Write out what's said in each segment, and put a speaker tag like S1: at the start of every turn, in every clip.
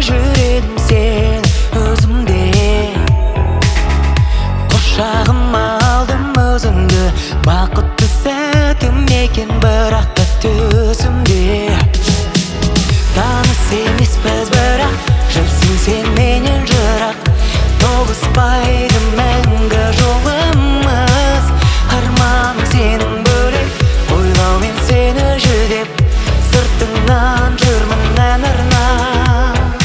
S1: жүредім сен өзімде. Құшағыма алдым өзіңді, бақытты сәтім екен бірақ та төсімде. Таныс емеспіз бірақ жүрсің сен менен жырақ, тоғыспайды мәңгі жолымыз. Арманым сенің бөлек, ойлаумен сені жүдеп, сыртыңнан жүрмін ән арнап.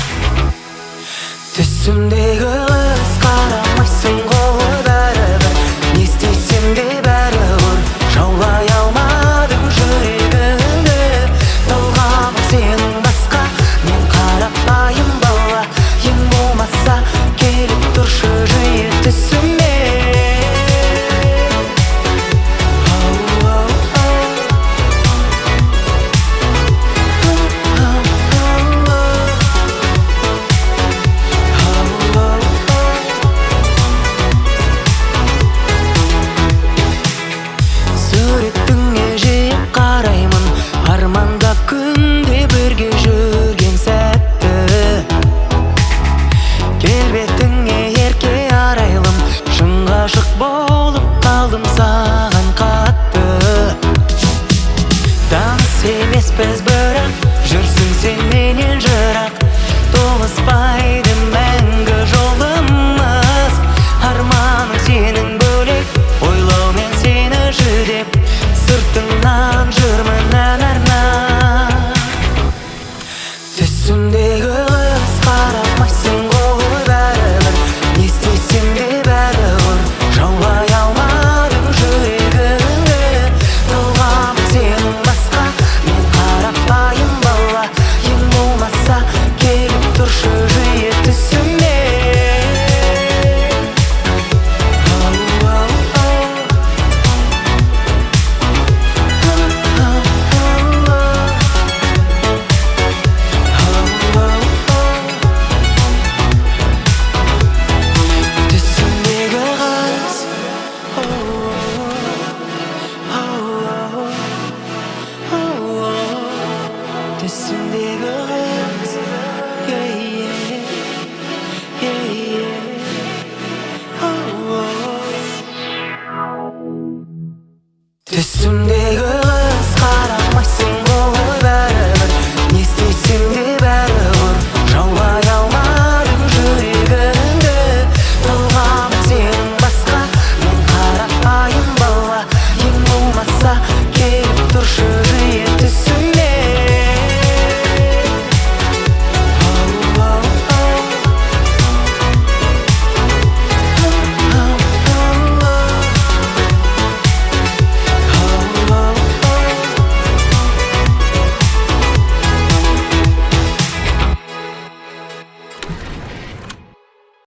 S1: Түсімдегі қыз қарамайсың ғой бәрібір, не істесем де бәрібір жаулай алмадым жүрегімді. Талғамым сенің басқа, мен қарапайым бала, ең болмаса келіп тұршы жиі түсіме. Суретіңе жиі қараймын, арманда күнде бірге жүрген сәтті. Келбетіңе ерке арайлым, шын ғашық болып қалдым саған қатты. Таныс емеспіз бірақ жүрсің сен менен жырақ, тоғыспайды мәңгі жолымыз. Арманым сенің бөлек, ойлаумен сені жүдеп, сыртыңнан жүрмін ән арнап. Түсімдегі қыз қарамайсың ғой бәрібір, не істесем де бәрібір жаулай алмадым жүрегімді. Талғамым сенің басқа, мен қарапайым бала, ең болмаса келіп тұршы жиі түсіме. Түсімдегі қыз, түсімдегі